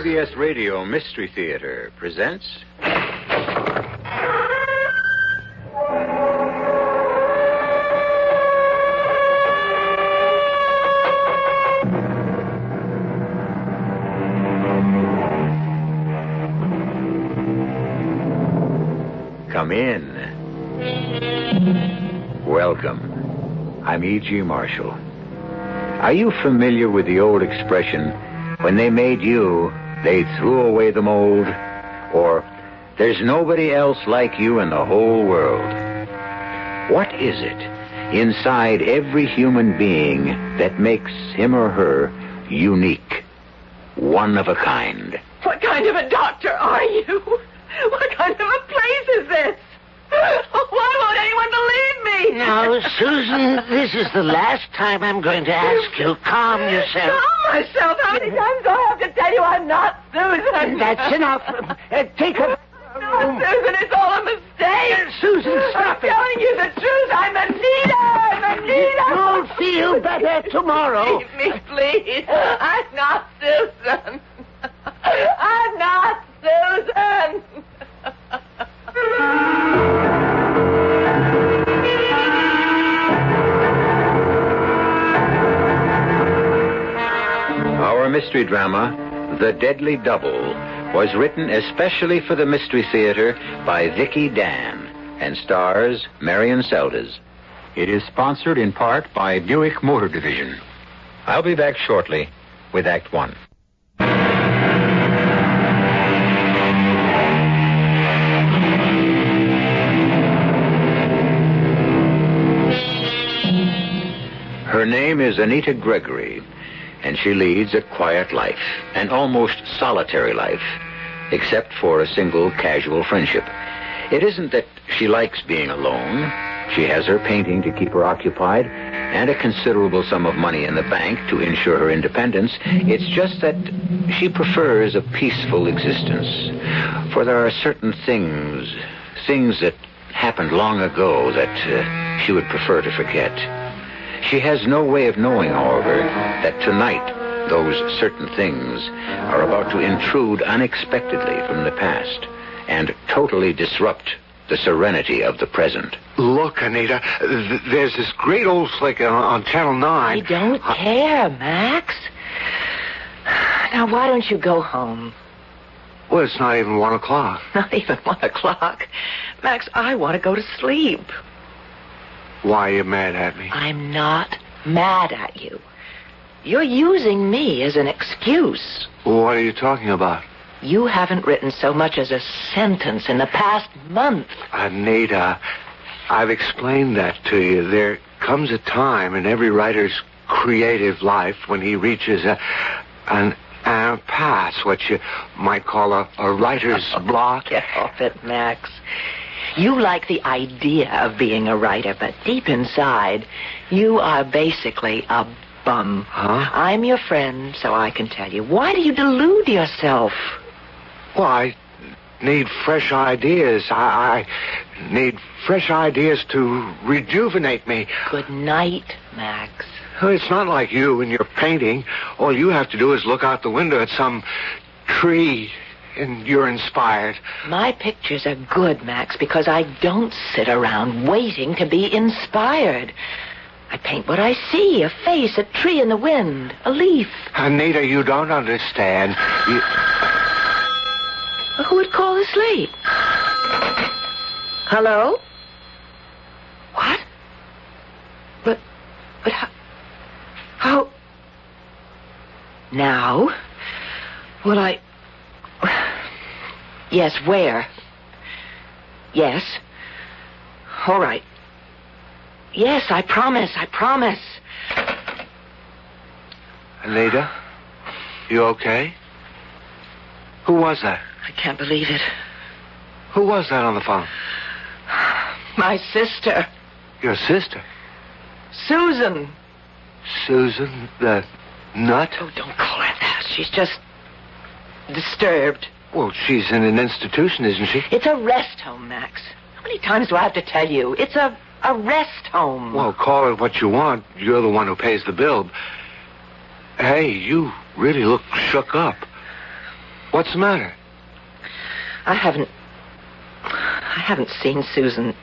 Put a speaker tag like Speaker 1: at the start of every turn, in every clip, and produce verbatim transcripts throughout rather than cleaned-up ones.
Speaker 1: B S Radio Mystery Theater presents... Come in. Welcome. I'm E G. Marshall. Are you familiar with the old expression, when they made you, they threw away the mold? Or, there's nobody else like you in the whole world? What is it inside every human being that makes him or her unique, one of a kind?
Speaker 2: What kind of a doctor are you? What kind of a place is this? Why won't anyone believe me?
Speaker 3: Now, Susan, this is the last time I'm going to ask you. Calm yourself.
Speaker 2: Calm myself? How many times do I have to tell you I'm not Susan?
Speaker 3: That's enough. Uh, take a...
Speaker 2: No, Susan, it's all a mistake.
Speaker 3: Uh, Susan, stop
Speaker 2: I'm
Speaker 3: it.
Speaker 2: telling you the truth. I'm Anita. I'm Anita.
Speaker 3: You'll feel better tomorrow.
Speaker 2: Leave me, please. I'm not Susan. I'm not Susan.
Speaker 1: Our mystery drama, The Deadly Double, was written especially for the Mystery Theater by Vicki Dan and stars Marion Seldes. It is sponsored in part by Buick Motor Division. I'll be back shortly with Act One. Her name is Anita Gregory, and she leads a quiet life, an almost solitary life, except for a single casual friendship. It isn't that she likes being alone. She has her painting to keep her occupied and a considerable sum of money in the bank to ensure her independence. It's just that she prefers a peaceful existence. For there are certain things, things that happened long ago that uh, she would prefer to forget. She has no way of knowing, however, that tonight those certain things are about to intrude unexpectedly from the past and totally disrupt the serenity of the present.
Speaker 4: Look, Anita, th- there's this great old flick on, on Channel nine.
Speaker 2: I don't
Speaker 4: I-
Speaker 2: care, Max. Now, why don't you go home?
Speaker 4: Well, it's not even one o'clock.
Speaker 2: Not even one o'clock. Max, I want to go to sleep.
Speaker 4: Why are you mad at me?
Speaker 2: I'm not mad at you. You're using me as an excuse.
Speaker 4: What are you talking about?
Speaker 2: You haven't written so much as a sentence in the past month.
Speaker 4: Anita, I've explained that to you. There comes a time in every writer's creative life when he reaches a, an impasse, what you might call a, a writer's block.
Speaker 2: Get off it, Max. You like the idea of being a writer, but deep inside, you are basically a bum.
Speaker 4: Huh?
Speaker 2: I'm your friend, so I can tell you. Why do you delude yourself?
Speaker 4: Well, I need fresh ideas. I, I need fresh ideas to rejuvenate me.
Speaker 2: Good night, Max.
Speaker 4: Well, it's not like you and your painting. All you have to do is look out the window at some tree, and you're inspired.
Speaker 2: My pictures are good, Max, because I don't sit around waiting to be inspired. I paint what I see, a face, a tree in the wind, a leaf.
Speaker 4: Anita, you don't understand. You...
Speaker 2: Who would call this late? Hello? What? But, but how... How... Now? Well, I... Yes, where? Yes. All right. Yes, I promise, I promise.
Speaker 4: Anita, you okay? Who was that?
Speaker 2: I can't believe it.
Speaker 4: Who was that on the phone?
Speaker 2: My sister.
Speaker 4: Your sister?
Speaker 2: Susan.
Speaker 4: Susan, the nut?
Speaker 2: Oh, don't call her that. She's just disturbed.
Speaker 4: Well, she's in an institution, isn't she?
Speaker 2: It's a rest home, Max. How many times do I have to tell you? It's a, a rest home.
Speaker 4: Well, call it what you want. You're the one who pays the bill. Hey, you really look shook up. What's the matter?
Speaker 2: I haven't... I haven't seen Susan.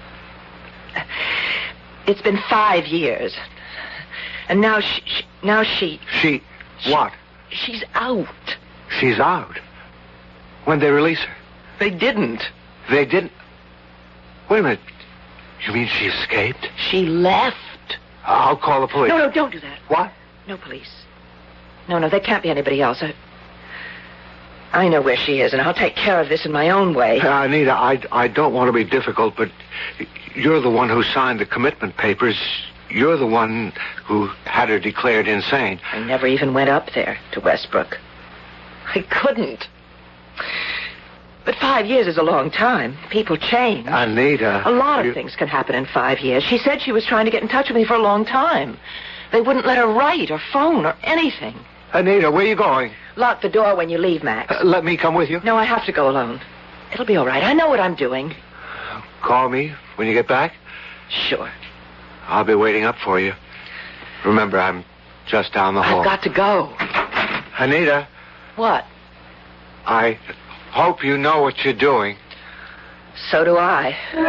Speaker 2: It's been five years. And now she... she now she...
Speaker 4: She... What?
Speaker 2: She, she's out.
Speaker 4: She's out? When'd they release her?
Speaker 2: They didn't.
Speaker 4: They didn't? Wait a minute. You mean she escaped?
Speaker 2: She left.
Speaker 4: I'll call the police.
Speaker 2: No, no, don't do that.
Speaker 4: What?
Speaker 2: No police. No, no, there can't be anybody else. I, I know where she is, and I'll take care of this in my own way.
Speaker 4: Uh, Anita, I, I don't want to be difficult, but you're the one who signed the commitment papers. You're the one who had her declared insane.
Speaker 2: I never even went up there to Westbrook. I couldn't. But five years is a long time. People change.
Speaker 4: Anita.
Speaker 2: A lot of
Speaker 4: you...
Speaker 2: things can happen in five years. She said she was trying to get in touch with me for a long time. They wouldn't let her write or phone or anything.
Speaker 4: Anita, where are you going?
Speaker 2: Lock the door when you leave, Max.
Speaker 4: Uh, let me come with you?
Speaker 2: No, I have to go alone. It'll be all right. I know what I'm doing.
Speaker 4: Call me when you get back?
Speaker 2: Sure.
Speaker 4: I'll be waiting up for you. Remember, I'm just down the hall.
Speaker 2: I've got to go.
Speaker 4: Anita.
Speaker 2: What?
Speaker 4: I hope you know what you're doing.
Speaker 2: So do I.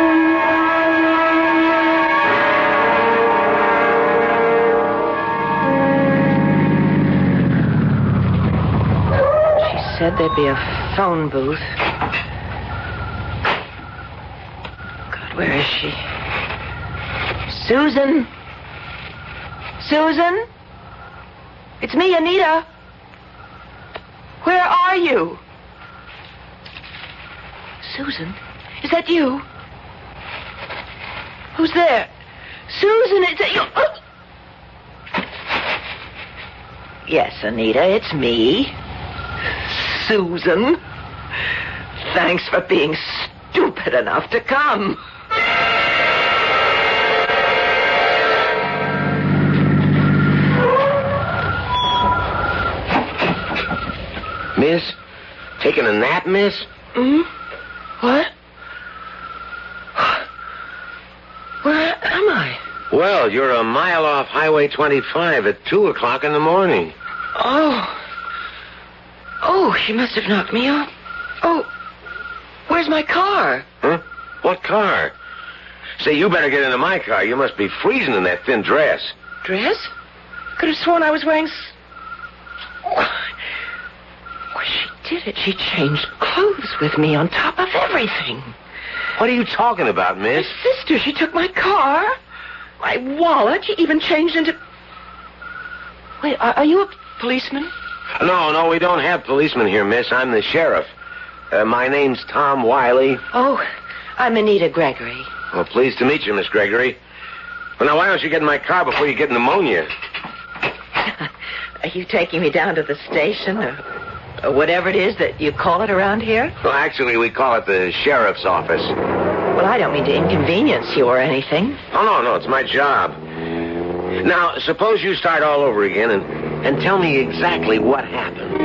Speaker 2: She said there'd be a phone booth. God, where is she? Susan? Susan? It's me, Anita. Where are you? Susan? Is that you? Who's there? Susan, is that you? Oh. Yes, Anita, it's me. Susan. Thanks for being stupid enough to come.
Speaker 3: Miss? Taking a nap, miss?
Speaker 2: Hmm? What? Where am I?
Speaker 3: Well, you're a mile off Highway twenty-five at two o'clock in the morning.
Speaker 2: Oh. Oh, she must have knocked me off. Oh, where's my car?
Speaker 3: Huh? What car? Say, you better get into my car. You must be freezing in that thin dress.
Speaker 2: Dress? Could have sworn I was wearing... S- Why, she did it. She changed clothes with me on top of everything.
Speaker 3: What are you talking about, miss?
Speaker 2: My sister, she took my car, my wallet. She even changed into... Wait, are, are you a policeman?
Speaker 3: No, no, we don't have policemen here, miss. I'm the sheriff. Uh, my name's Tom Wiley.
Speaker 2: Oh, I'm Anita Gregory.
Speaker 3: Well, pleased to meet you, Miss Gregory. Well, now, why don't you get in my car before you get pneumonia?
Speaker 2: Are you taking me down to the station or, or whatever it is that you call it around here?
Speaker 3: Well, actually, we call it the sheriff's office.
Speaker 2: Well, I don't mean to inconvenience you or anything.
Speaker 3: Oh, no, no, it's my job. Now, suppose you start all over again and, and tell me exactly what happened.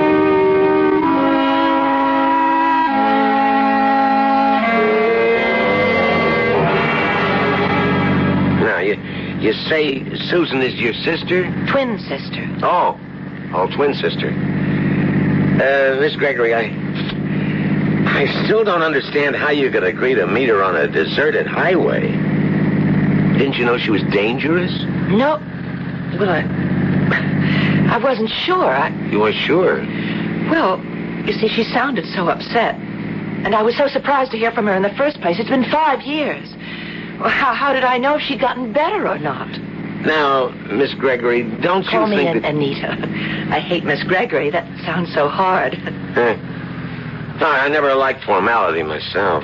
Speaker 3: Now, you, you say Susan is your sister?
Speaker 2: Twin sister.
Speaker 3: Oh, oh, twin sister. Uh, Miss Gregory, I... I still don't understand how you could agree to meet her on a deserted highway. Didn't you know she was dangerous?
Speaker 2: No. Well, I... I wasn't sure. I...
Speaker 3: You weren't sure?
Speaker 2: Well, you see, she sounded so upset. And I was so surprised to hear from her in the first place. It's been five years. Well, how, how did I know if she'd gotten better or not?
Speaker 3: Now, Miss Gregory, don't you
Speaker 2: Call me
Speaker 3: think
Speaker 2: an-
Speaker 3: that...
Speaker 2: Anita. I hate Miss Gregory. That sounds so hard.
Speaker 3: Huh. No, I never liked formality myself.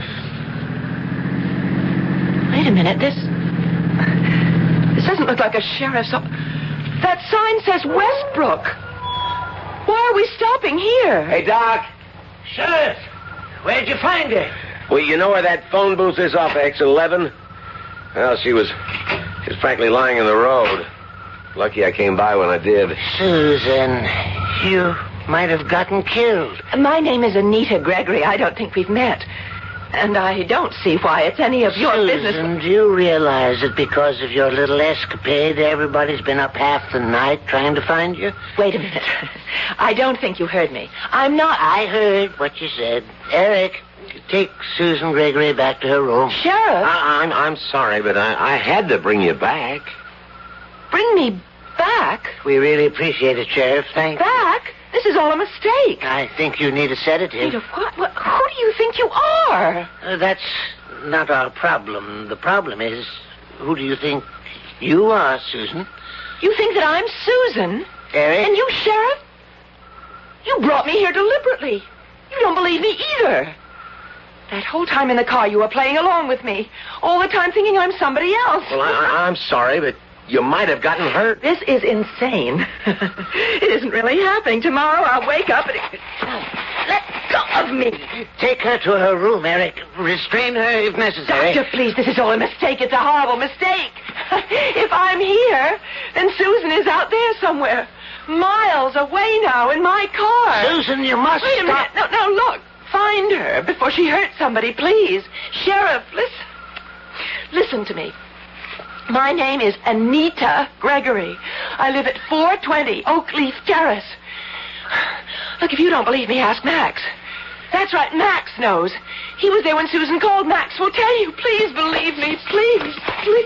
Speaker 2: Wait a minute. This... This doesn't look like a sheriff's office. That sign says Westbrook. Why are we stopping here?
Speaker 3: Hey, Doc.
Speaker 5: Sheriff, where'd you find her?
Speaker 3: Well, you know where that phone booth is off exit eleven? Well, she was... She was frankly lying in the road. Lucky I came by when I did.
Speaker 5: Susan, you might have gotten killed.
Speaker 2: My name is Anita Gregory. I don't think we've met. And I don't see why it's any of your
Speaker 5: Susan,
Speaker 2: business.
Speaker 5: do you realize that because of your little escapade, everybody's been up half the night trying to find you?
Speaker 2: Wait a minute. I don't think you heard me. I'm not...
Speaker 5: I heard what you said. Eric, take Susan Gregory back to her room.
Speaker 2: Sheriff,
Speaker 3: I, I'm, I'm sorry, but I, I had to bring you back.
Speaker 2: bring me back?
Speaker 5: We really appreciate it, Sheriff. Thank you.
Speaker 2: Back? This is all a mistake.
Speaker 5: I think you need a sedative.
Speaker 2: Wait, of what? what? Who do you think you are?
Speaker 5: Uh, that's not our problem. The problem is, who do you think you are, Susan?
Speaker 2: You think that I'm Susan?
Speaker 5: Eric?
Speaker 2: And you, Sheriff? You brought me here deliberately. You don't believe me either. That whole time in the car, you were playing along with me. All the time thinking I'm somebody else.
Speaker 3: Well, I, I- I'm sorry, but you might have gotten hurt.
Speaker 2: This is insane. It isn't really happening. Tomorrow I'll wake up and... It... Let go of me.
Speaker 5: Take her to her room, Eric. Restrain her if necessary.
Speaker 2: Doctor, please, this is all a mistake. It's a horrible mistake. If I'm here, then Susan is out there somewhere. Miles away now in my car.
Speaker 5: Susan, you must
Speaker 2: Wait a
Speaker 5: stop.
Speaker 2: minute. No, no, look. Find her before she hurts somebody, please. Sheriff, listen. Listen to me. My name is Anita Gregory. I live at four twenty Oakleaf Terrace. Look, if you don't believe me, ask Max. That's right, Max knows. He was there when Susan called. Max will tell you. Please believe me, please, please.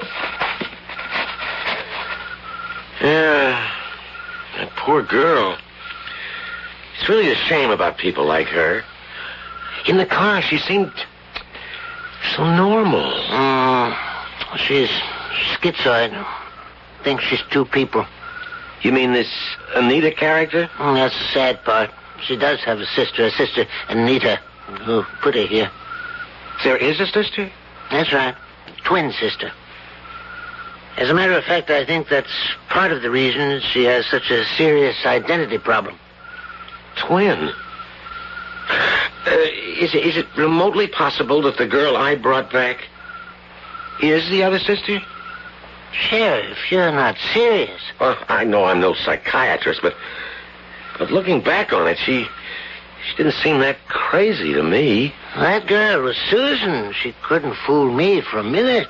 Speaker 3: Yeah, that poor girl. It's really a shame about people like her. In the car, she seemed so normal.
Speaker 5: Mm, she's schizoid. Thinks she's two people.
Speaker 3: You mean this Anita character?
Speaker 5: Mm, that's the sad part. She does have a sister, a sister, Anita, who put her here.
Speaker 3: There is a sister?
Speaker 5: That's right. Twin sister. As a matter of fact, I think that's part of the reason she has such a serious identity problem.
Speaker 3: Twin? Uh, is, it, is it remotely possible that the girl I brought back is the other sister?
Speaker 5: Sheriff, you're not serious.
Speaker 3: Well, I know I'm no psychiatrist, but but looking back on it, she she didn't seem that crazy to me.
Speaker 5: That girl was Susan. She couldn't fool me for a minute.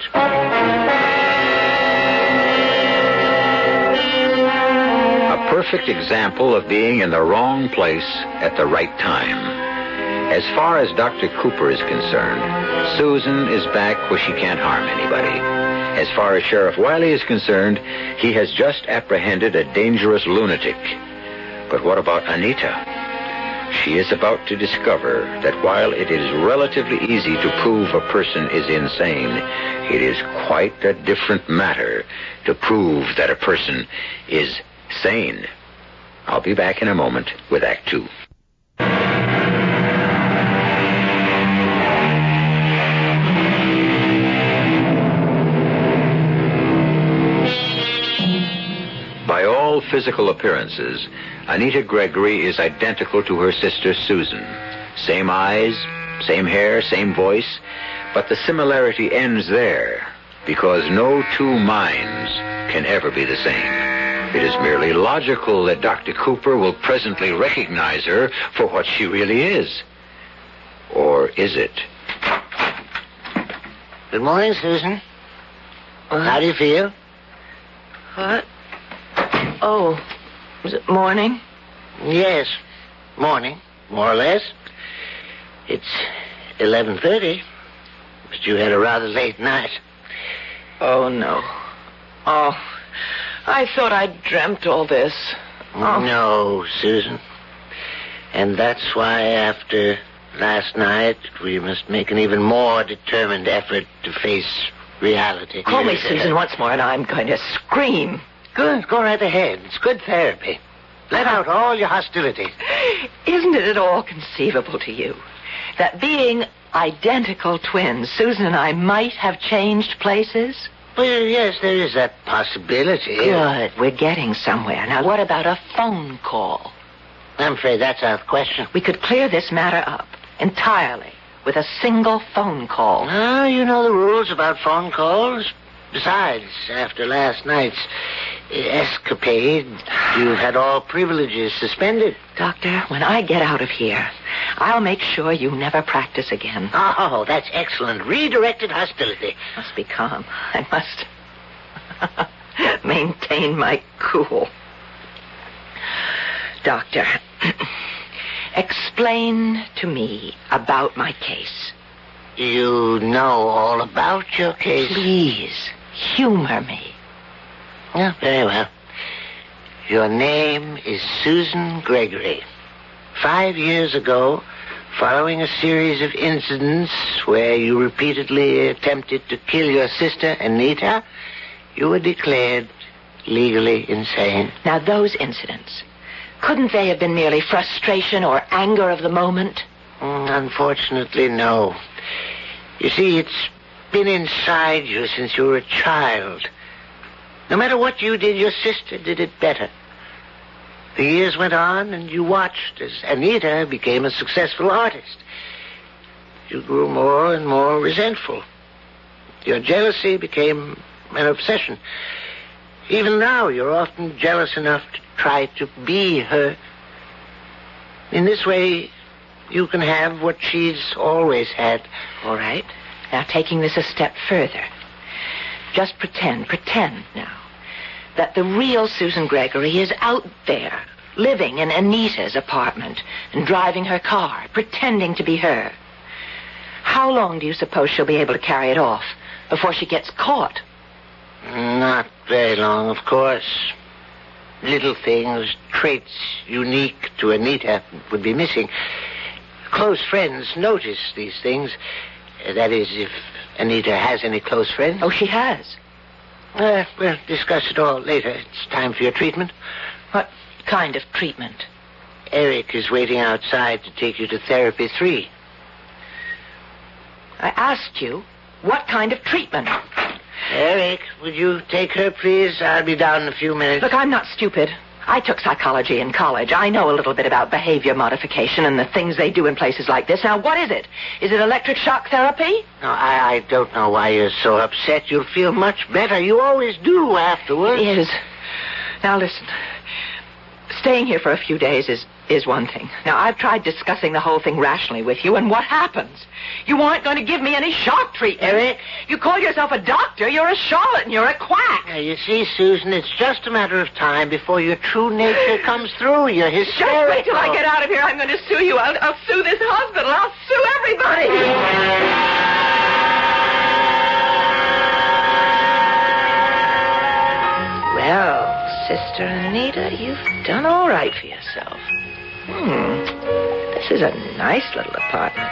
Speaker 1: A perfect example of being in the wrong place at the right time. As far as Doctor Cooper is concerned, Susan is back where she can't harm anybody. As far as Sheriff Wiley is concerned, he has just apprehended a dangerous lunatic. But what about Anita? She is about to discover that while it is relatively easy to prove a person is insane, it is quite a different matter to prove that a person is sane. I'll be back in a moment with Act Two. By all physical appearances, Anita Gregory is identical to her sister Susan. Same eyes, same hair, same voice, but the similarity ends there, because no two minds can ever be the same. It is merely logical that Doctor Cooper will presently recognize her for what she really is. Or is it?
Speaker 5: Good morning, Susan. How do you feel?
Speaker 2: What? Oh, is it morning?
Speaker 5: Yes, morning, more or less. It's eleven thirty, but you had a rather late night.
Speaker 2: Oh, no. Oh, I thought I'd dreamt all this. Oh.
Speaker 5: No, Susan. And that's why after last night, we must make an even more determined effort to face reality.
Speaker 2: Call me Susan once more and I'm going to scream.
Speaker 5: Good, go right ahead. It's good therapy. Let out all your hostility.
Speaker 2: Isn't it at all conceivable to you that being identical twins, Susan and I might have changed places?
Speaker 5: Well, yes, there is that possibility.
Speaker 2: Good. We're getting somewhere. Now, what about a phone call?
Speaker 5: I'm afraid that's out of the question.
Speaker 2: We could clear this matter up entirely with a single phone call.
Speaker 5: Ah, you know the rules about phone calls. Besides, after last night's escapade, you've had all privileges suspended.
Speaker 2: Doctor, when I get out of here, I'll make sure you never practice again.
Speaker 5: Oh, that's excellent. Redirected hostility.
Speaker 2: Must be calm. I must maintain my cool. Doctor, explain to me about my case.
Speaker 5: You know all about your case.
Speaker 2: Please, humor me.
Speaker 5: Yeah, very well. Your name is Susan Gregory. Five years ago, following a series of incidents where you repeatedly attempted to kill your sister, Anita, you were declared legally insane.
Speaker 2: Now, those incidents, couldn't they have been merely frustration or anger of the moment?
Speaker 5: Mm, unfortunately, no. You see, it's been inside you since you were a child. No matter what you did, your sister did it better. The years went on, and you watched as Anita became a successful artist. You grew more and more resentful. Your jealousy became an obsession. Even now, you're often jealous enough to try to be her. In this way, you can have what she's always had.
Speaker 2: All right. Now, taking this a step further. Just pretend, pretend now, that the real Susan Gregory is out there, living in Anita's apartment and driving her car, pretending to be her. How long do you suppose she'll be able to carry it off before she gets caught?
Speaker 5: Not very long, of course. Little things, traits unique to Anita would be missing. Close friends notice these things. That is, if Anita has any close friends.
Speaker 2: Oh, she has?
Speaker 5: Uh, we'll discuss it all later. It's time for your treatment.
Speaker 2: What kind of treatment?
Speaker 5: Eric is waiting outside to take you to therapy three.
Speaker 2: I asked you, what kind of treatment?
Speaker 5: Eric, would you take her, please? I'll be down in a few minutes.
Speaker 2: Look, I'm not stupid. I took psychology in college. I know a little bit about behavior modification and the things they do in places like this. Now, what is it? Is it electric shock therapy?
Speaker 5: No, I, I don't know why you're so upset. You'll feel much better. You always do afterwards.
Speaker 2: It is. Now, listen. Staying here for a few days is, is one thing. Now, I've tried discussing the whole thing rationally with you, and what happens? You aren't going to give me any shock treatment.
Speaker 5: Eric?
Speaker 2: You call yourself a doctor. You're a charlatan. You're a quack.
Speaker 5: Now, you see, Susan, it's just a matter of time before your true nature comes through. You're hysterical.
Speaker 2: Just wait till I get out of here. I'm going to sue you. I'll, I'll sue this hospital. I'll sue everybody. Well, Sister Anita, you've done all right for yourself. Hmm. This is a nice little apartment.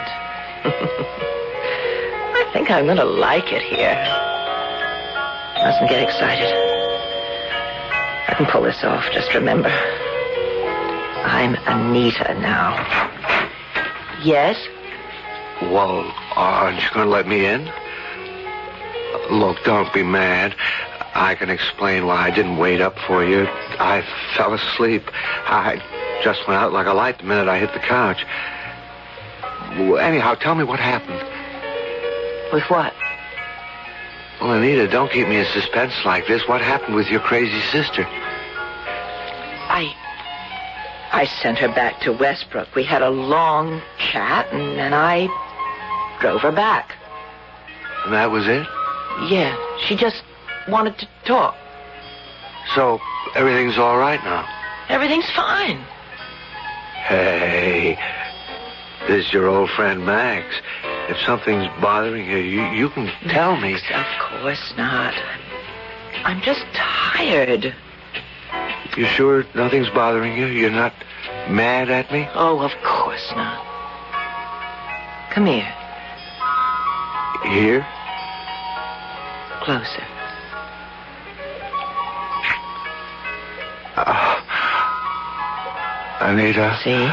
Speaker 2: I think I'm going to like it here. Mustn't get excited. I can pull this off. Just remember, I'm Anita now. Yes?
Speaker 4: Well, aren't you going to let me in? Look, don't be mad. I can explain why I didn't wait up for you. I fell asleep. I just went out like a light the minute I hit the couch. Anyhow, tell me what happened.
Speaker 2: With what?
Speaker 4: Well, Anita, don't keep me in suspense like this. What happened with your crazy sister?
Speaker 2: I... I sent her back to Westbrook. We had a long chat, and then I drove her back.
Speaker 4: And that was it?
Speaker 2: Yeah, she just wanted to talk.
Speaker 4: So, everything's all right now?
Speaker 2: Everything's fine.
Speaker 4: Hey, this is your old friend Max. If something's bothering you, you, you can tell me.
Speaker 2: Of course not. I'm just tired.
Speaker 4: You sure nothing's bothering you? You're not mad at me?
Speaker 2: Oh, of course not. Come here.
Speaker 4: Here?
Speaker 2: Closer.
Speaker 4: Uh, Anita?
Speaker 2: See?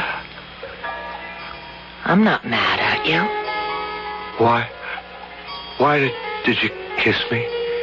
Speaker 2: I'm not mad at you.
Speaker 4: Why? Why did, did you kiss me?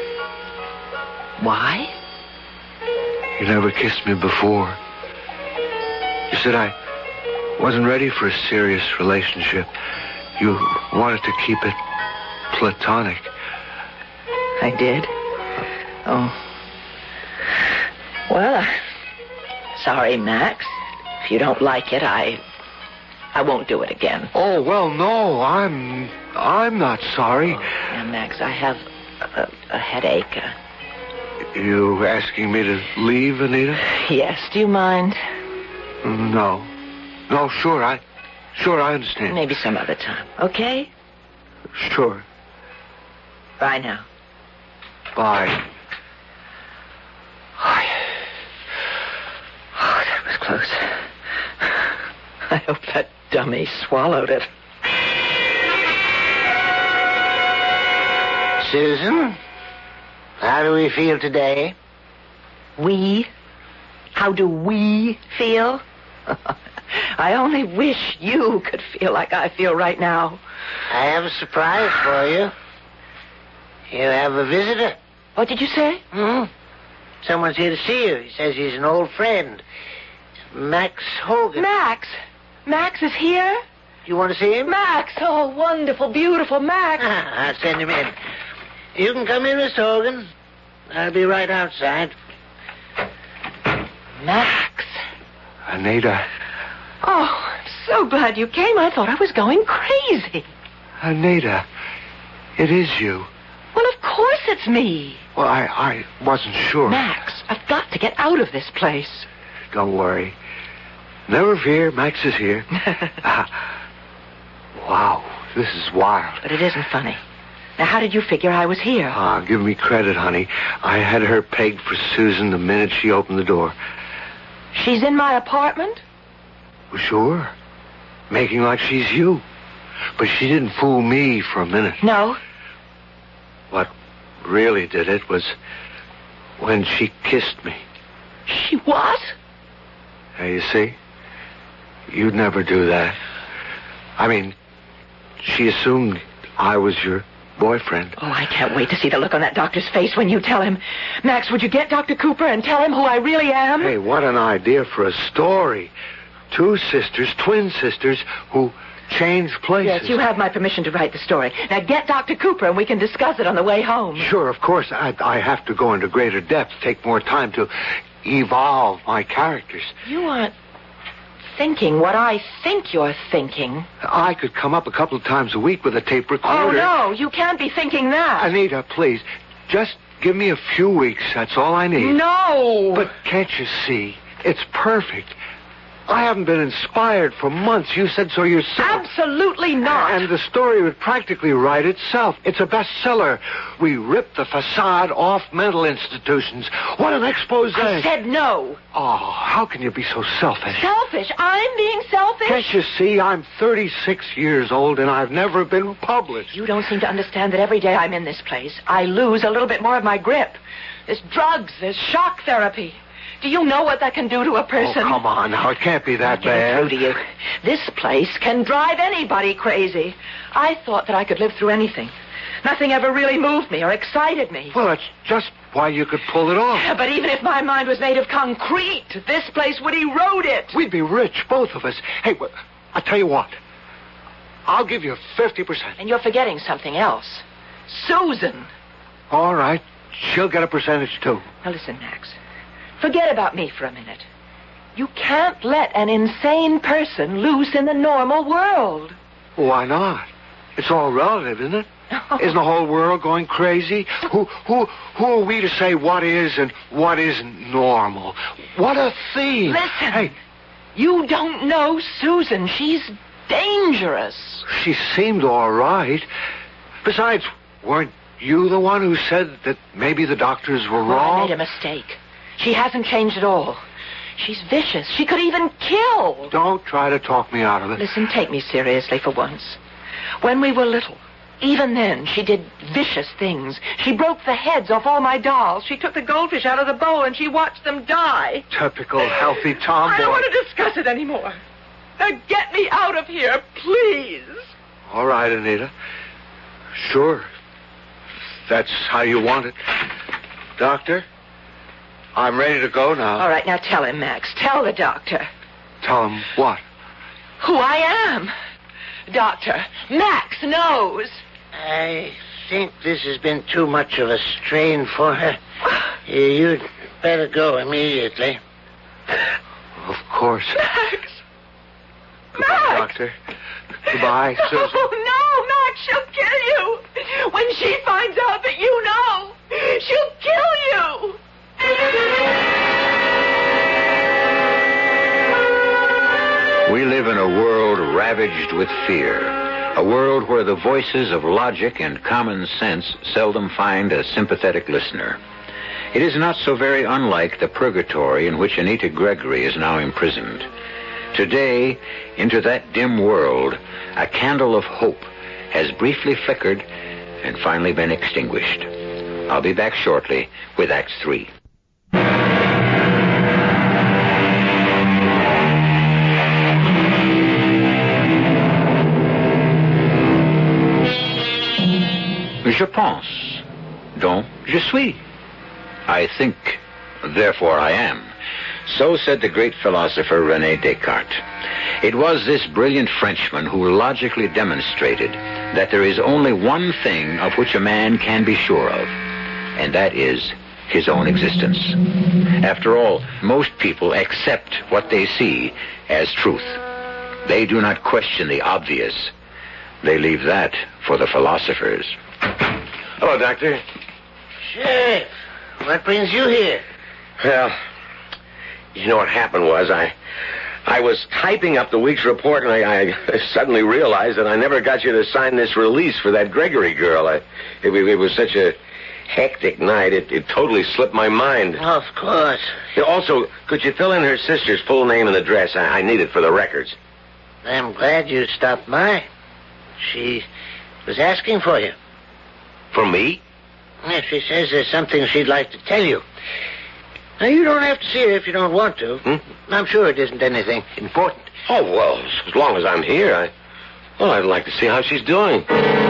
Speaker 2: Why?
Speaker 4: You never kissed me before. You said I wasn't ready for a serious relationship. You wanted to keep it platonic.
Speaker 2: I did? Oh. Well, uh, sorry, Max. If you don't like it, I... I won't do it again.
Speaker 4: Oh, well, no, I'm... I'm not sorry.
Speaker 2: Yeah, Max, I have a, a headache. Uh,
Speaker 4: You asking me to leave, Anita?
Speaker 2: yes, do you mind?
Speaker 4: No. No, sure, I... Sure, I understand.
Speaker 2: Maybe some other time, okay?
Speaker 4: Sure.
Speaker 2: Bye now.
Speaker 4: Bye.
Speaker 2: Oh, oh, that was close. I hope that dummy swallowed it.
Speaker 5: Susan, how do we feel today?
Speaker 2: We? How do we feel? I only wish you could feel like I feel right now.
Speaker 5: I have a surprise for you. You have a visitor.
Speaker 2: What did you say?
Speaker 5: Hmm? Someone's here to see you. He says he's an old friend. Max Hogan.
Speaker 2: Max? Max is here?
Speaker 5: You want to see him?
Speaker 2: Max! Oh, wonderful, beautiful Max.
Speaker 5: Ah, I'll send him in. You can come in, Miss Hogan. I'll be right outside.
Speaker 2: Max.
Speaker 4: Anita.
Speaker 2: Oh, I'm so glad you came. I thought I was going crazy.
Speaker 4: Anita. It is you.
Speaker 2: Well, of course it's me.
Speaker 4: Well, I, I wasn't sure.
Speaker 2: Max, I've got to get out of this place.
Speaker 4: Don't worry. Never fear, Max is here. Ah, wow, this is wild.
Speaker 2: But it isn't funny. Now, how did you figure I was here?
Speaker 4: Ah, give me credit, honey. I had her pegged for Susan the minute she opened the door.
Speaker 2: She's in my apartment?
Speaker 4: Well, sure. Making like she's you. But she didn't fool me for a minute.
Speaker 2: No.
Speaker 4: What really did it was when she kissed me.
Speaker 2: She what?
Speaker 4: Hey, you see? You'd never do that. I mean, she assumed I was your boyfriend.
Speaker 2: Oh, I can't wait to see the look on that doctor's face when you tell him. Max, would you get Doctor Cooper and tell him who I really am?
Speaker 4: Hey, what an idea for a story. Two sisters, twin sisters, who changed places.
Speaker 2: Yes, you have my permission to write the story. Now get Doctor Cooper and we can discuss it on the way home.
Speaker 4: Sure, of course. I, I have to go into greater depth, take more time to evolve my characters.
Speaker 2: You aren't thinking what I think you're thinking.
Speaker 4: I could come up a couple of times a week with a tape recorder.
Speaker 2: Oh, no, you can't be thinking that.
Speaker 4: Anita, please, just give me a few weeks. That's all I need.
Speaker 2: No.
Speaker 4: But can't you see? It's perfect. I haven't been inspired for months. You said so yourself.
Speaker 2: Absolutely not.
Speaker 4: And the story would practically write itself. It's a bestseller. We ripped the facade off mental institutions. What an expose.
Speaker 2: I said no.
Speaker 4: Oh, how can you be so selfish?
Speaker 2: Selfish? I'm being selfish?
Speaker 4: Can't you see? I'm thirty-six years old and I've never been published.
Speaker 2: You don't seem to understand that every day I'm in this place, I lose a little bit more of my grip. There's drugs, there's shock therapy. Do you know what that can do to a person?
Speaker 4: Oh, come on now. It can't be that
Speaker 2: I'll get it
Speaker 4: bad.
Speaker 2: through to you. This place can drive anybody crazy. I thought that I could live through anything. Nothing ever really moved me or excited me.
Speaker 4: Well, that's just why you could pull it off.
Speaker 2: Yeah, but even if my mind was made of concrete, this place would erode it.
Speaker 4: We'd be rich, both of us. Hey, well, I'll tell you what. I'll give you fifty percent.
Speaker 2: And you're forgetting something else. Susan.
Speaker 4: All right. She'll get a percentage, too.
Speaker 2: Now listen, Max. Forget about me for a minute. You can't let an insane person loose in the normal world.
Speaker 4: Why not? It's all relative, isn't it? Isn't the whole world going crazy? Who who who are we to say what is and what isn't normal? What a theme.
Speaker 2: Listen.
Speaker 4: Hey,
Speaker 2: you don't know Susan. She's dangerous.
Speaker 4: she seemed all right. Besides, weren't you the one who said that maybe the doctors were
Speaker 2: Well,
Speaker 4: wrong?
Speaker 2: I made a mistake. She hasn't changed at all. She's vicious. She could even kill.
Speaker 4: Don't try to talk me out of it.
Speaker 2: Listen, take me seriously for once. When we were little, even then, she did vicious things. She broke the heads off all my dolls. She took the goldfish out of the bowl and she watched them die.
Speaker 4: Typical healthy tomboy.
Speaker 2: I don't want to discuss it anymore. Now get me out of here, please.
Speaker 4: All right, Anita. Sure. That's how you want it. Doctor, I'm ready to go now.
Speaker 2: All right, now tell him, Max. Tell the doctor.
Speaker 4: Tell him what?
Speaker 2: Who I am. Doctor, Max knows.
Speaker 5: I think this has been too much of a strain for her. You better go immediately.
Speaker 4: Of course.
Speaker 2: Max!
Speaker 4: Goodbye,
Speaker 2: Max!
Speaker 4: Doctor. Goodbye, Susan.
Speaker 2: Oh, no, Max, she'll kill you. When she finds out that you know, she'll kill you.
Speaker 1: We live in a world ravaged with fear, a world where the voices of logic and common sense seldom find a sympathetic listener. It is not so very unlike the purgatory in which Anita Gregory is now imprisoned. Today, into that dim world, a candle of hope has briefly flickered and finally been extinguished. I'll be back shortly with Act Three. Je pense, donc je suis. I think, therefore I am. So said the great philosopher René Descartes. It was this brilliant Frenchman who logically demonstrated that there is only one thing of which a man can be sure of, and that is his own existence. After all, most people accept what they see as truth. They do not question the obvious. They leave that for the philosophers.
Speaker 3: Hello, Doctor.
Speaker 5: Sheriff, what brings you here?
Speaker 3: Well, you know what happened was I I was typing up the week's report, and I, I suddenly realized that I never got you to sign this release for that Gregory girl. I, it, it was such a hectic night, it, it totally slipped my mind.
Speaker 5: Of course.
Speaker 3: Also, could you fill in her sister's full name and address? I, I need it for the records.
Speaker 5: I'm glad you stopped by. She was asking for you.
Speaker 3: For me?
Speaker 5: Yes, she says there's something she'd like to tell you. Now, you don't have to see her if you don't want to.
Speaker 3: Hmm?
Speaker 5: I'm sure it isn't anything important.
Speaker 3: Oh, well, as long as I'm here, I... Well, I'd like to see how she's doing.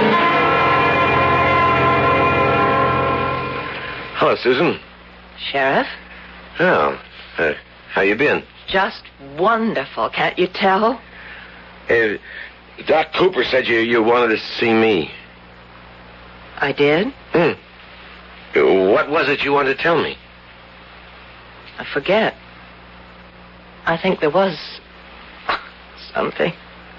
Speaker 3: Hello, Susan.
Speaker 2: Sheriff?
Speaker 3: Oh, uh, how you been?
Speaker 2: Just wonderful, can't you tell?
Speaker 3: Uh, Doc Cooper said you, you wanted to see me.
Speaker 2: I did?
Speaker 3: Hmm. What was it you wanted to tell me?
Speaker 2: I forget. I think there was something.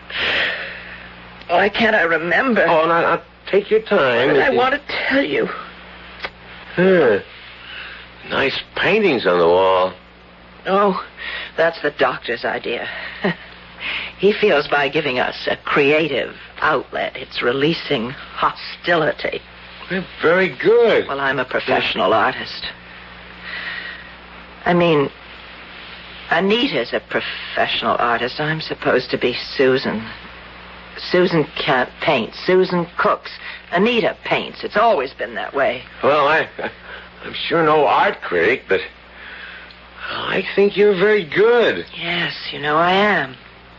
Speaker 2: Why can't I remember?
Speaker 3: Oh, now, now take your time.
Speaker 2: What did I want to tell you?
Speaker 3: Huh. Nice paintings on the wall.
Speaker 2: Oh, that's the doctor's idea. He feels by giving us a creative outlet, it's releasing hostility.
Speaker 3: Well, very good.
Speaker 2: Well, I'm a professional artist. I mean, Anita's a professional artist. I'm supposed to be Susan. Susan can't paint. Susan cooks. Anita paints. It's always been that way.
Speaker 3: Well, I, I'm sure no art critic, but I think you're very good.
Speaker 2: Yes, you know I am.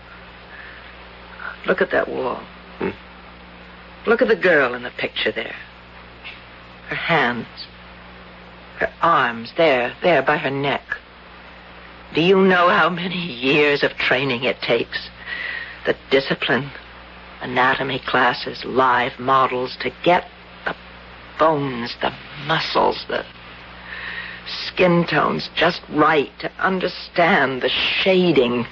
Speaker 2: Look at that wall.
Speaker 3: Hmm?
Speaker 2: Look at the girl in the picture there. Her hands. Her arms, there, there by her neck. Do you know how many years of training it takes? The discipline, anatomy classes, live models to get the bones, the muscles, the skin tones just right, to understand the shading.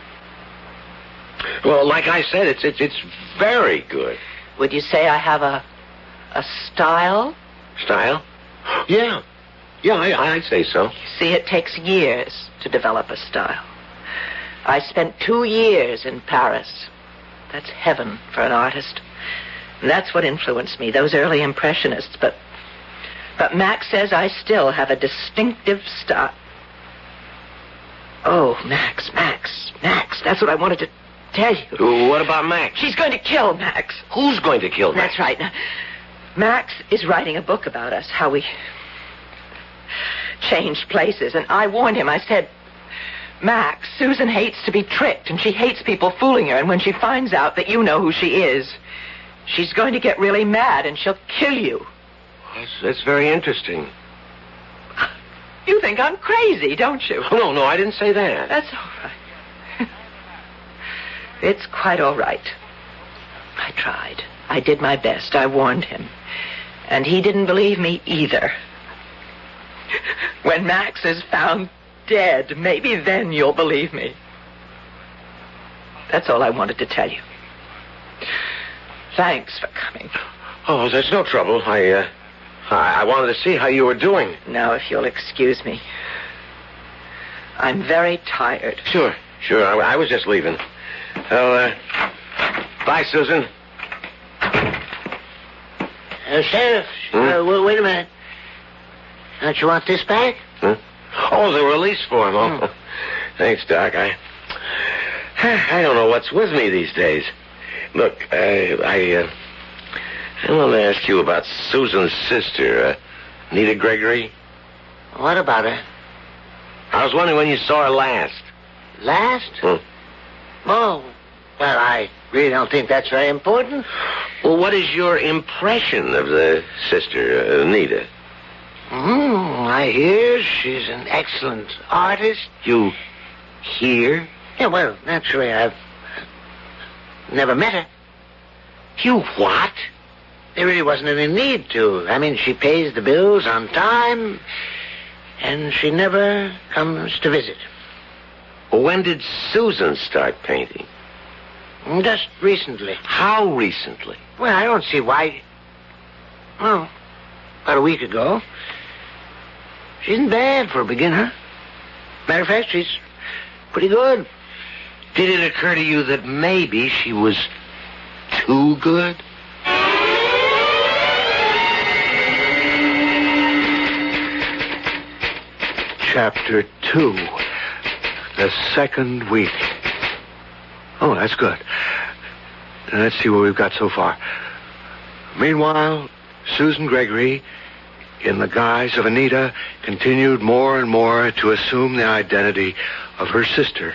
Speaker 3: Well, like I said, it's it's it's very good.
Speaker 2: Would you say I have a a style?
Speaker 3: Style? Yeah. Yeah, I, I'd say so.
Speaker 2: See, it takes years to develop a style. I spent two years in Paris. That's heaven for an artist. And that's what influenced me, those early impressionists. But, but Max says I still have a distinctive style. Oh, Max, Max, Max, that's what I wanted to tell you.
Speaker 3: What about Max?
Speaker 2: She's going to kill Max.
Speaker 3: Who's going to kill Max?
Speaker 2: That's right. Now, Max is writing a book about us, how we changed places. And I warned him. I said, Max, Susan hates to be tricked, and she hates people fooling her. And when she finds out that you know who she is, she's going to get really mad, and she'll kill you.
Speaker 3: That's, that's very interesting.
Speaker 2: You think I'm crazy, don't you?
Speaker 3: Oh, no, no, I didn't say that.
Speaker 2: That's all right. It's quite all right. I tried. I did my best. I warned him. And he didn't believe me either. When Max is found dead, maybe then you'll believe me. That's all I wanted to tell you. Thanks for coming.
Speaker 3: Oh, that's no trouble. I, uh, I I wanted to see how you were doing.
Speaker 2: Now, if you'll excuse me. I'm very tired.
Speaker 3: Sure, sure. I, I was just leaving. Well, uh, bye, Susan.
Speaker 5: Uh, Sheriff,
Speaker 3: Hmm?
Speaker 5: uh, w- wait a minute. Don't you want this back?
Speaker 3: Huh? Oh, the release form. Oh, thanks, Doc. I, I don't know what's with me these days. Look, I, I, uh, I want to ask you about Susan's sister, uh, Anita Gregory.
Speaker 5: What about her?
Speaker 3: I was wondering when you saw her last.
Speaker 5: Last?
Speaker 3: Hmm.
Speaker 5: Oh, well, I really don't think that's very important.
Speaker 3: Well, what is your impression of the sister, uh, Anita?
Speaker 5: Hmm, I hear she's an excellent artist.
Speaker 3: You hear?
Speaker 5: Yeah, well, naturally, I've never met her.
Speaker 3: You what?
Speaker 5: There really wasn't any need to. I mean, she pays the bills on time, and she never comes to visit.
Speaker 3: Well, when did Susan start painting?
Speaker 5: Just recently.
Speaker 3: How recently?
Speaker 5: Well, I don't see why. Well, about a week ago. She isn't bad for a beginner. Matter of fact, she's pretty good.
Speaker 3: Did it occur to you that maybe she was too good?
Speaker 4: Chapter two. The second week. Oh, that's good. Now, let's see what we've got so far. Meanwhile, Susan Gregory, in the guise of Anita, continued more and more to assume the identity of her sister.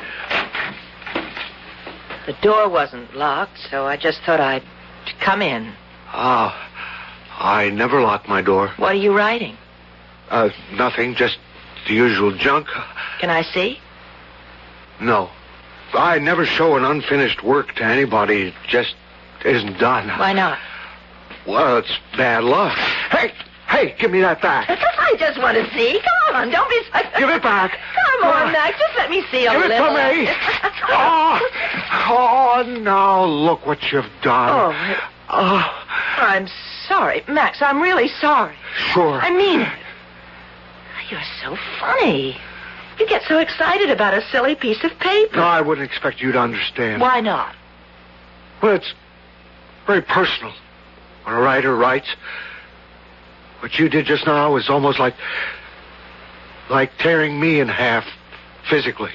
Speaker 2: The door wasn't locked, so I just thought I'd come in.
Speaker 4: Ah, I never lock my door.
Speaker 2: What are you writing?
Speaker 4: Uh, nothing, just the usual junk.
Speaker 2: Can I see?
Speaker 4: No. I never show an unfinished work to anybody. It just isn't done.
Speaker 2: Why not?
Speaker 4: Well, it's bad luck. Hey, hey, give me that back.
Speaker 2: I just want to see. Come on, don't be so...
Speaker 4: Give it back.
Speaker 2: Come on, Max, just let me see a
Speaker 4: Give
Speaker 2: little.
Speaker 4: it to me. oh, oh, now look what you've done.
Speaker 2: Oh,
Speaker 4: Oh,
Speaker 2: I'm sorry. Max, I'm really sorry.
Speaker 4: sure.
Speaker 2: I mean it. You're so funny. You get so excited about a silly piece of paper.
Speaker 4: No, I wouldn't expect you to understand.
Speaker 2: Why not?
Speaker 4: Well, it's very personal. When a writer writes, what you did just now was almost like, like tearing me in half, physically.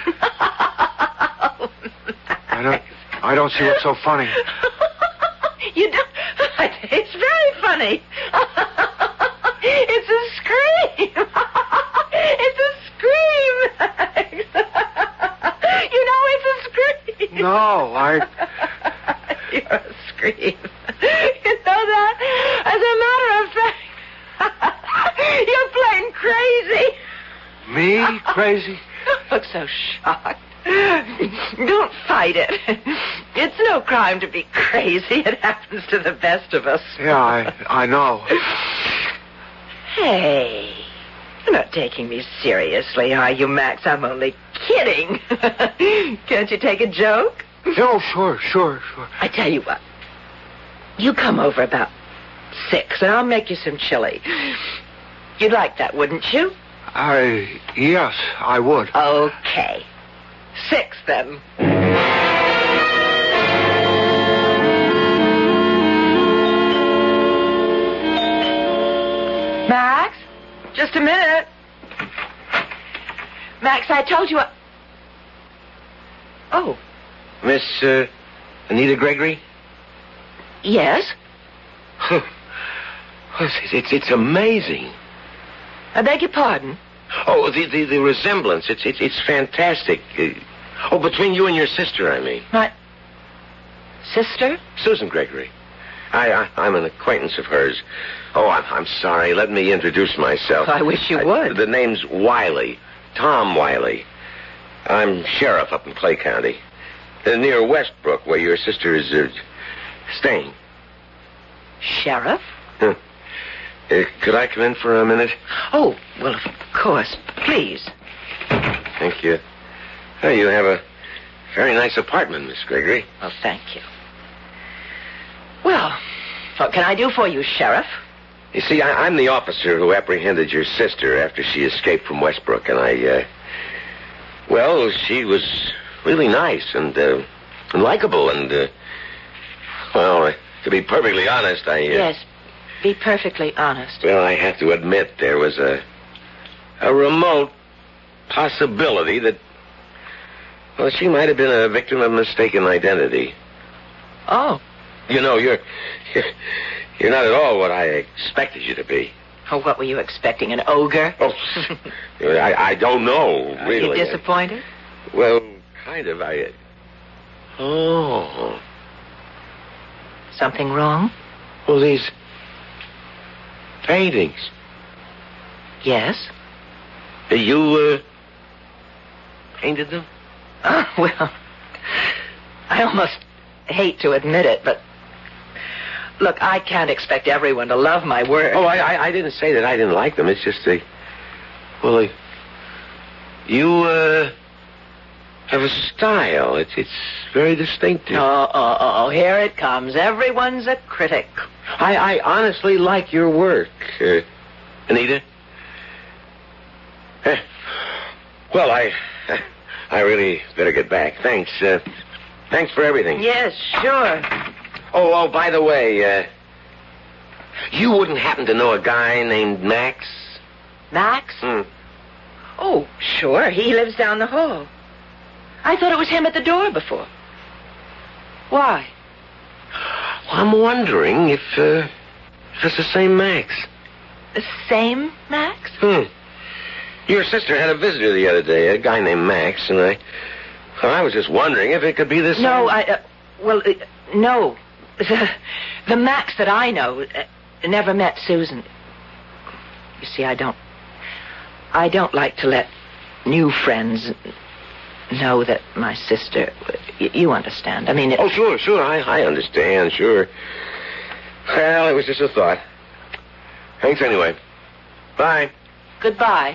Speaker 4: I don't, I don't see what's so funny.
Speaker 2: You don't... It's very funny. It's a scream. It's a scream. You know it's a scream.
Speaker 4: No, I...
Speaker 2: You're a scream. You know that? As a matter of fact, you're plain crazy.
Speaker 4: Me? Crazy?
Speaker 2: Don't look so shocked. Don't fight it. It's no crime to be crazy. It happens to the best of us.
Speaker 4: Yeah, I, I know.
Speaker 2: Hey, you're not taking me seriously, are you, Max? I'm only kidding. Can't you take a joke?
Speaker 4: Oh, sure, sure, sure.
Speaker 2: I tell you what. You come over about six, and I'll make you some chili. You'd like that, wouldn't you?
Speaker 4: I... Yes, I would.
Speaker 2: Okay. Six, then. Max? Just a minute. Max, I told you... I... Oh.
Speaker 3: Miss, uh, Anita Gregory?
Speaker 2: Yes?
Speaker 3: it's, it's, it's amazing.
Speaker 2: I beg your pardon?
Speaker 3: Oh, the, the, the resemblance. It's, it's, it's fantastic. Uh, oh, between you and your sister, I mean.
Speaker 2: My sister?
Speaker 3: Susan Gregory. I, I, I'm an acquaintance of hers. Oh, I'm, I'm sorry. Let me introduce myself.
Speaker 2: I wish you
Speaker 3: I-
Speaker 2: would.
Speaker 3: The name's Wiley. Tom Wiley. I'm sheriff up in Clay County. Uh, near Westbrook, where your sister is uh, staying.
Speaker 2: Sheriff?
Speaker 3: Huh. Uh, could I come in for a minute?
Speaker 2: Oh, well, of course. Please.
Speaker 3: Thank you. Oh, you have a very nice apartment, Miss Gregory.
Speaker 2: Well, thank you. Well, what can I do for you, Sheriff?
Speaker 3: You see, I, I'm the officer who apprehended your sister after she escaped from Westbrook, and I, uh... Well, she was really nice and, uh, and likable, and, uh... Well, uh, to be perfectly honest, I... Uh,
Speaker 2: yes, be perfectly honest.
Speaker 3: Well, I have to admit there was a... a remote possibility that... Well, she might have been a victim of mistaken identity.
Speaker 2: Oh.
Speaker 3: You know, you're... You're, you're not at all what I expected you to be.
Speaker 2: Oh, what were you expecting, an ogre?
Speaker 3: Oh, I, I don't know, really.
Speaker 2: Are you disappointed?
Speaker 3: Well, kind of. I... Oh.
Speaker 2: Something wrong?
Speaker 3: Well, these paintings.
Speaker 2: Yes.
Speaker 3: You, uh, painted them?
Speaker 2: Oh, well, I almost hate to admit it, but look, I can't expect everyone to love my work.
Speaker 3: Oh, I, I, I didn't say that I didn't like them. It's just they, well, they, you, uh, have a style. It's, it's very distinctive.
Speaker 2: Oh, oh, oh, here it comes. Everyone's a critic.
Speaker 3: I, I honestly like your work, uh, Anita. Eh, well, I, I really better get back. Thanks, uh, thanks for everything.
Speaker 2: Yes, sure.
Speaker 3: Oh, oh, by the way, uh, you wouldn't happen to know a guy named Max?
Speaker 2: Max?
Speaker 3: Hmm.
Speaker 2: Oh, sure. He lives down the hall. I thought it was him at the door before. Why?
Speaker 3: Well, I'm wondering if, uh, if it's the same Max.
Speaker 2: The same Max?
Speaker 3: Hmm. Your sister had a visitor the other day, a guy named Max, and I... Well, I was just wondering if it could be the same...
Speaker 2: No, I... Uh, well, uh, no. The, the Max that I know uh, never met Susan. You see, I don't... I don't like to let new friends know that my sister... You, you understand. I mean... It,
Speaker 3: oh, sure, sure. I, I understand, sure. Well, it was just a thought. Thanks anyway. Bye.
Speaker 2: Goodbye.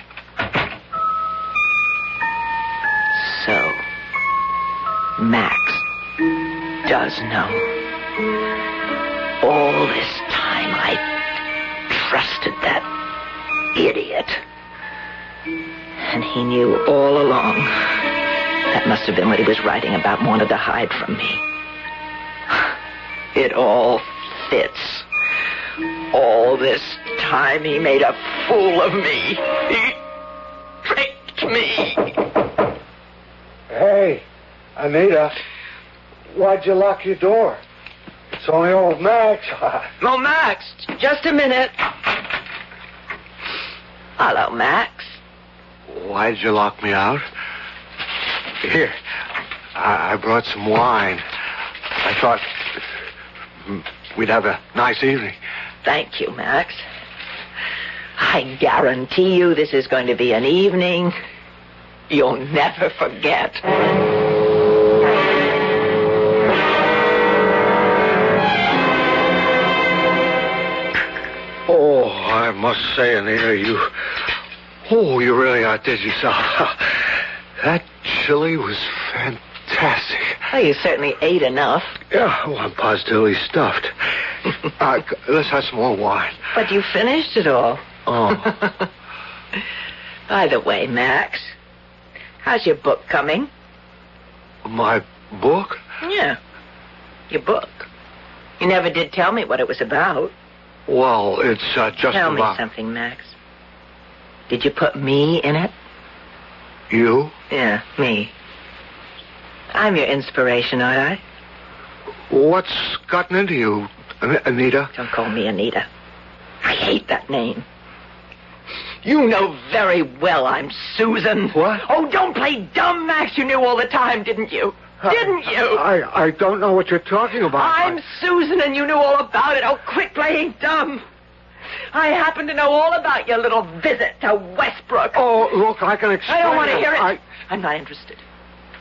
Speaker 2: So, Max does know. All this time I trusted that idiot. And he knew all along. That must have been what he was writing about and wanted to hide from me. It all fits. All this time he made a fool of me. He tricked me.
Speaker 4: Hey, Anita, why'd you lock your door? It's only old Max.
Speaker 2: Oh, Max, just a minute. Hello, Max.
Speaker 4: Why'd you lock me out? Here, I, I brought some wine. I thought we'd have a nice evening.
Speaker 2: Thank you, Max. I guarantee you this is going to be an evening you'll never forget.
Speaker 4: Oh, I must say, Anita, you... Oh, you really outdid yourself. That chili was fantastic.
Speaker 2: Well, you certainly ate enough.
Speaker 4: Yeah, oh, I'm positively stuffed. uh, let's have some more wine.
Speaker 2: But you finished it all.
Speaker 4: Oh.
Speaker 2: By the way, Max, how's your book coming?
Speaker 4: My book?
Speaker 2: Yeah, your book. You never did tell me what it was about.
Speaker 4: Well, it's uh, just
Speaker 2: Tell
Speaker 4: about...
Speaker 2: me something, Max. Did you put me in it?
Speaker 4: You?
Speaker 2: Yeah, me. I'm your inspiration, aren't I?
Speaker 4: What's gotten into you, An- Anita?
Speaker 2: Don't call me Anita. I hate that name. You know very well I'm Susan.
Speaker 4: What?
Speaker 2: Oh, don't play dumb, Max. You knew all the time, didn't you? Didn't you?
Speaker 4: I, I don't know what you're talking about.
Speaker 2: I'm
Speaker 4: I...
Speaker 2: Susan, and you knew all about it. Oh, quit playing dumb. I happen to know all about your little visit to Westbrook.
Speaker 4: Oh, look, I can explain.
Speaker 2: I don't want to hear it.
Speaker 4: I...
Speaker 2: I'm not interested.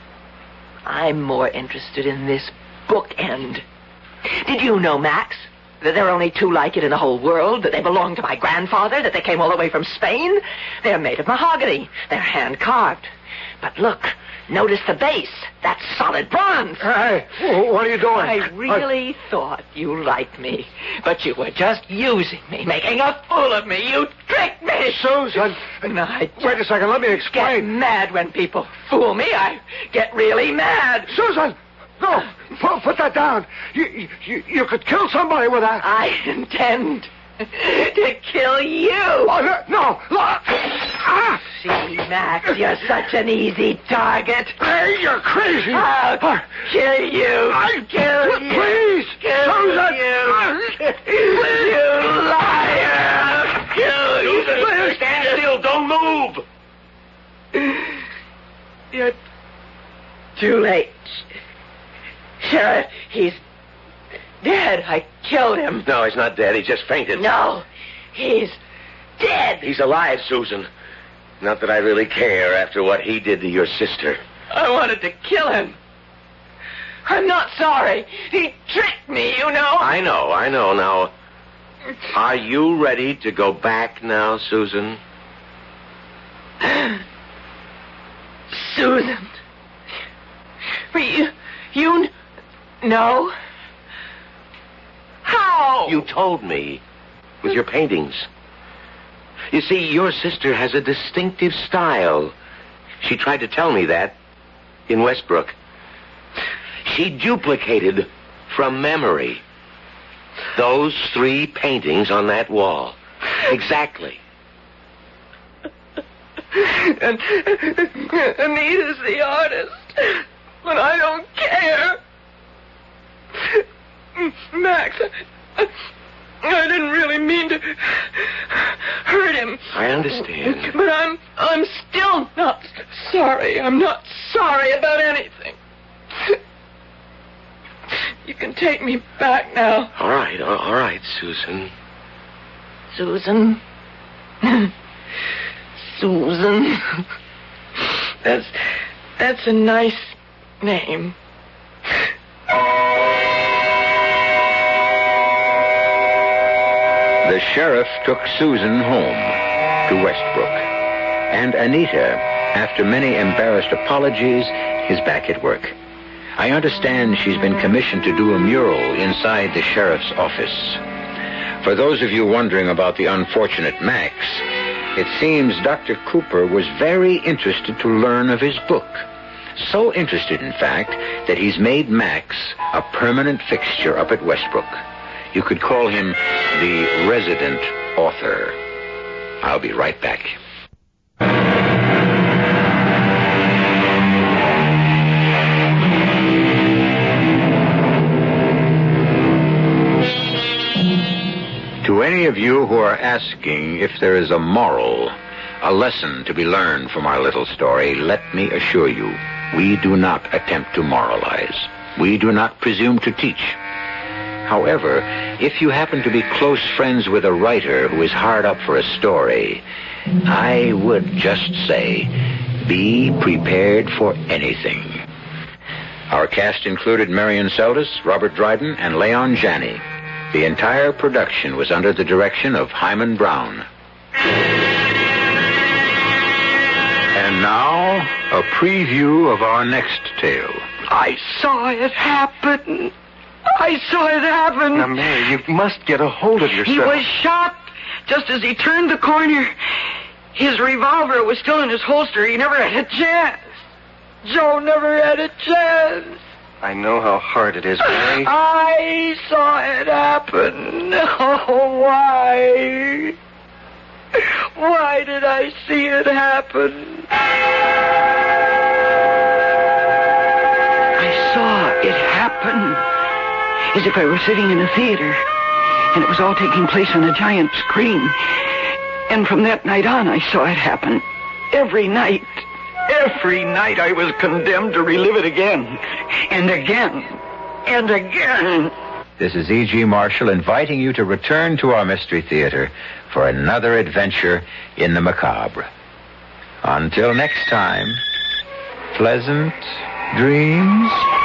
Speaker 2: I'm more interested in this bookend. Did you know, Max, that there are only two like it in the whole world, that they belong to my grandfather, that they came all the way from Spain. They're made of mahogany. They're hand-carved. But look, notice the base. That's solid bronze.
Speaker 4: Hey, what are you doing?
Speaker 2: I really I... thought you liked me, but you were just using me, making a fool of me. You tricked me.
Speaker 4: Susan.
Speaker 2: No, I
Speaker 4: Wait a second, let me explain.
Speaker 2: Get mad when people fool me. I get really mad.
Speaker 4: Susan! No, put, put that down. You, you you could kill somebody with that.
Speaker 2: I intend to kill you.
Speaker 4: Oh, no, no. Ah!
Speaker 2: See, Max, you're such an easy target.
Speaker 4: Hey, you're crazy.
Speaker 2: I'll uh, kill you.
Speaker 4: I'll
Speaker 2: kill you.
Speaker 4: Please,
Speaker 2: kill
Speaker 4: Susan.
Speaker 2: You. Please. You liar. Kill you.
Speaker 3: Susan, stand still. Don't move.
Speaker 2: You're too late. Sheriff, he's dead. I killed him.
Speaker 3: No, he's not dead. He just fainted.
Speaker 2: No, he's dead.
Speaker 3: He's alive, Susan. Not that I really care after what he did to your sister.
Speaker 2: I wanted to kill him. I'm not sorry. He tricked me, you know.
Speaker 3: I know, I know. Now, are you ready to go back now, Susan?
Speaker 2: Susan. You... You... No. How?
Speaker 3: You told me. With your paintings. You see, your sister has a distinctive style. She tried to tell me that in Westbrook. She duplicated from memory those three paintings on that wall. Exactly.
Speaker 2: And Anita's the artist. But I don't care. Max, I, I didn't really mean to hurt him.
Speaker 3: I understand.
Speaker 2: But I'm I'm still not sorry. I'm not sorry about anything. You can take me back now.
Speaker 3: All right, all, all right, Susan.
Speaker 2: Susan. Susan. That's that's a nice name.
Speaker 1: The sheriff took Susan home to Westbrook. And Anita, after many embarrassed apologies, is back at work. I understand she's been commissioned to do a mural inside the sheriff's office. For those of you wondering about the unfortunate Max, it seems Doctor Cooper was very interested to learn of his book. So interested, in fact, that he's made Max a permanent fixture up at Westbrook. You could call him the resident author. I'll be right back. To any of you who are asking if there is a moral, a lesson to be learned from our little story, let me assure you, we do not attempt to moralize. We do not presume to teach. However, if you happen to be close friends with a writer who is hard up for a story, I would just say, be prepared for anything. Our cast included Marion Seldes, Robert Dryden, and Leon Janney. The entire production was under the direction of Hyman Brown. And now, a preview of our next tale.
Speaker 6: I saw it happen. I saw it happen.
Speaker 7: Now, Mary, you must get a hold of yourself.
Speaker 6: He was shot just as he turned the corner. His revolver was still in his holster. He never had a chance. Joe never had a chance.
Speaker 7: I know how hard it is, Mary.
Speaker 6: I saw it happen. Oh, why? Why did I see it happen? I saw it happen as if I were sitting in a theater, and it was all taking place on a giant screen. And from that night on, I saw it happen. Every night. Every night I was condemned to relive it again. And again. And again.
Speaker 1: This is E G. Marshall inviting you to return to our Mystery Theater for another adventure in the macabre. Until next time, pleasant dreams.